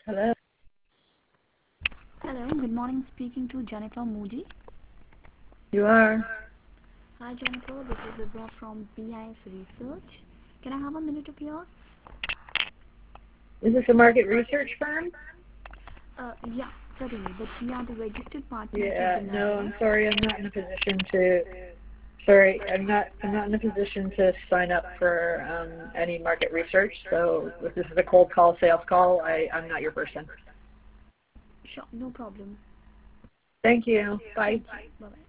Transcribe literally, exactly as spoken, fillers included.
Hello. Hello, good morning. Speaking to Jennifer Moody. You are. Hi, Jennifer. This is Vibra from P I S Research. Can I have a minute of yours? Is this a market research firm? Uh, yeah, certainly. But we are the registered partners of Yeah. the No, NASDAQ. I'm sorry. I'm not in a position to. Sorry, I'm not. I'm not in a position to sign up for um, any market research. So if this is a cold call, sales call, I, I'm not your person. Sure, no problem. Thank you. Bye. Thank you. Bye bye.